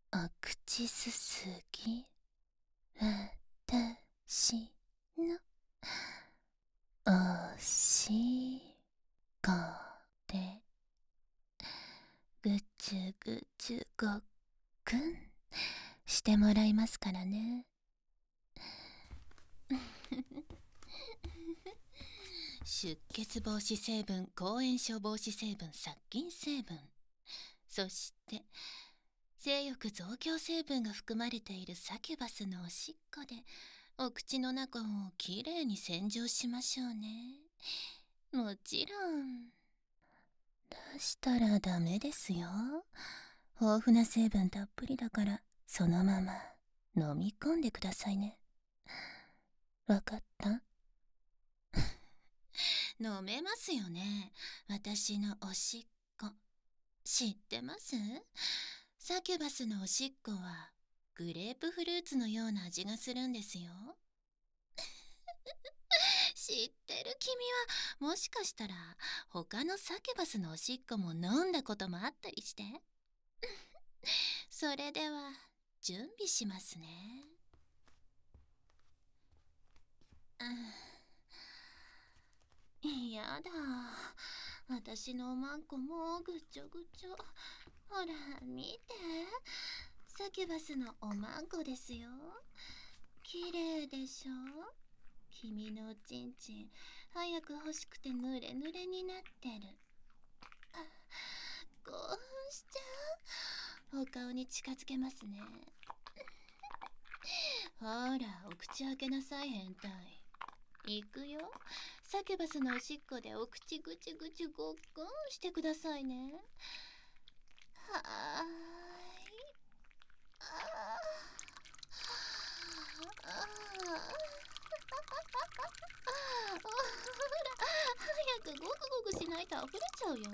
お口すすぎ、私のおしっこでぐちゅぐちゅごっくんしてもらいますからね。出血防止成分、抗炎症防止成分、殺菌成分、そして性欲増強成分が含まれているサキュバスのおしっこでお口の中をきれいに洗浄しましょうね。もちろん出したらダメですよ。豊富な成分たっぷりだからそのまま飲み込んでくださいね。わかった？飲めますよね、私のおしっこ。知ってます？サキュバスのおしっこはグレープフルーツのような味がするんですよ。知ってる君はもしかしたら他のサキュバスのおしっこも飲んだこともあったりして。それでは準備しますね。やだ、私のおまんこもぐちょぐちょ。ほら見て、サキュバスのおまんこですよ。綺麗でしょ。君のおちんちん早く欲しくてぬれぬれになってる。興奮しちゃう。お顔に近づけますね。ほらお口開けなさい変態。いくよ、サキュバスのおしっこでお口ぐちぐちごっくんしてくださいね。はーい。ほら早くゴクゴクしないと溢れちゃうよ。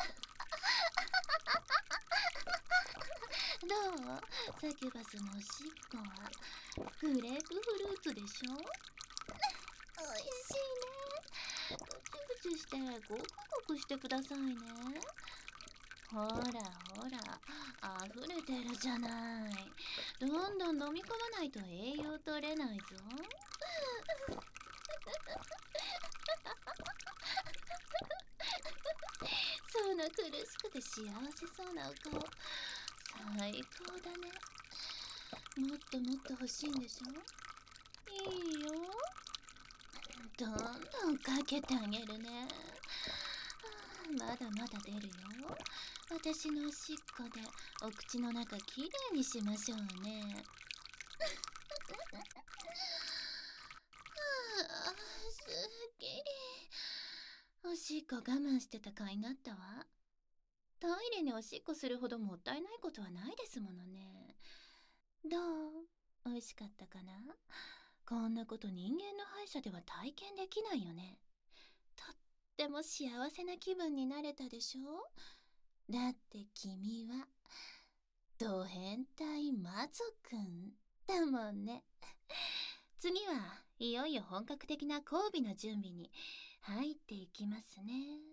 どう？サキュバスのおしっこはグレープフルーツでしょ。おいしいね。ぐちゅぐちゅしてゴクゴクしてくださいね。ほらほら溢れてるじゃない。どんどん飲み込まないと栄養取れないぞ。その苦しくて幸せそうなお顔最高だね。もっともっと欲しいんでしょ。いいよ、どんどんかけてあげるね。まだまだ出るよ。私のおしっこでお口の中きれいにしましょうね。すっきり。おしっこ我慢してた甲斐があったわ。トイレにおしっこするほどもったいないことはないですものね。どう？美味しかったかな？こんなこと人間の歯医者では体験できないよね。とっても幸せな気分になれたでしょ。だって君はド変態魔族んだもんね。次はいよいよ本格的な交尾の準備に入っていきますね。